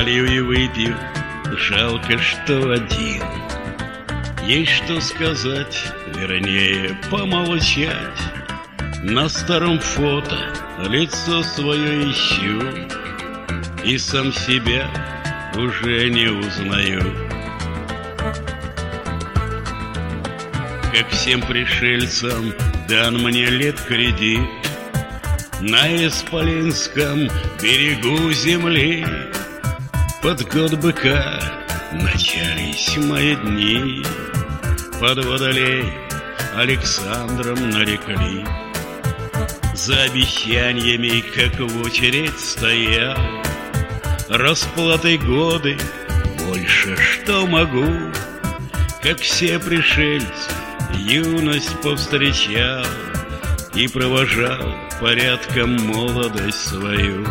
Налью и выпью, жалко, что один. Есть что сказать, вернее, помолчать. На старом фото лицо свое ищу, и сам себя уже не узнаю. Как всем пришельцам дан мне лет кредит на Исполинском берегу земли. Под год быка начались мои дни, под водолей Александром нарекли. За обещаниями, как в очередь стоял, расплатой годы больше что могу. Как все пришельцы, юность повстречал и провожал порядком молодость свою.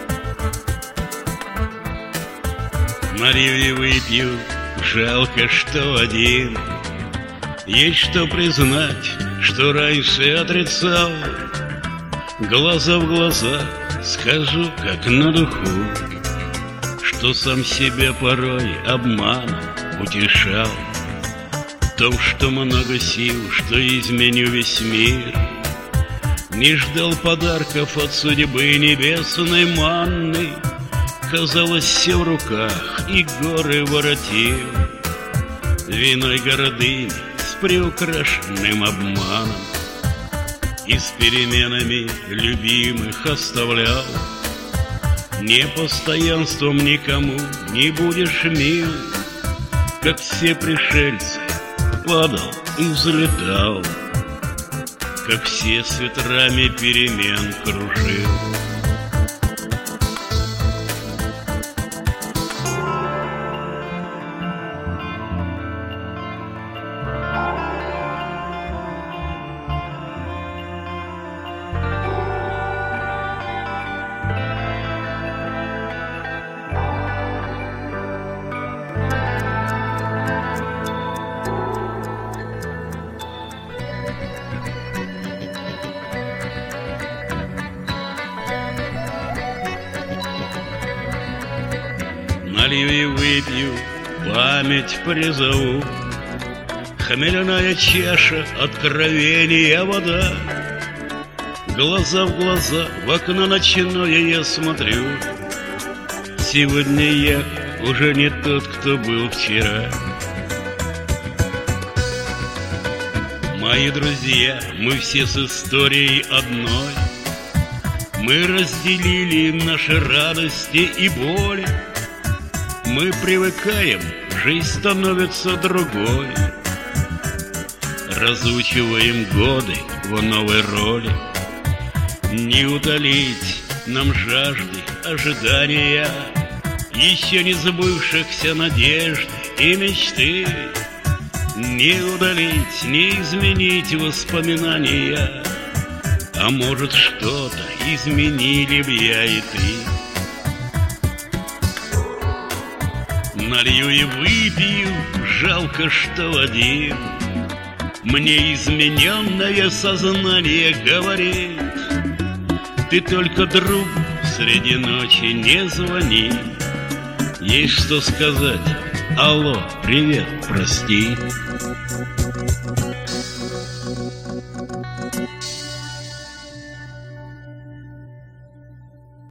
Налью и выпью, жалко, что один. Есть что признать, что раньше отрицал. Глаза в глаза скажу, как на духу, что сам себя порой обманом утешал. В том, что много сил, что изменю весь мир, не ждал подарков от судьбы небесной манны. Казалось, все в руках, и горы воротил, виной гордыни с приукрашенным обманом. И с переменами любимых оставлял. Непостоянством никому не будешь мил, как все пришельцы падал и взлетал, как все с ветрами перемен кружил. Налью и выпью, память призову, хмельная чаша, откровения вода. Глаза в глаза, в окно ночное я смотрю. Сегодня я уже не тот, кто был вчера. Мои друзья, мы все с историей одной. Мы разделили наши радости и боли. Мы привыкаем, жизнь становится другой. Разучиваем годы в новой роли. Не утолить нам жажды ожидания еще не забывшихся надежд и мечты. Не удалить, не изменить воспоминания, а может, что-то изменили б я и ты. Налью и выпью, жалко, что один. Мне измененное сознание говорит: ты только другу среди ночи не звони. Есть что сказать: алло, привет, прости.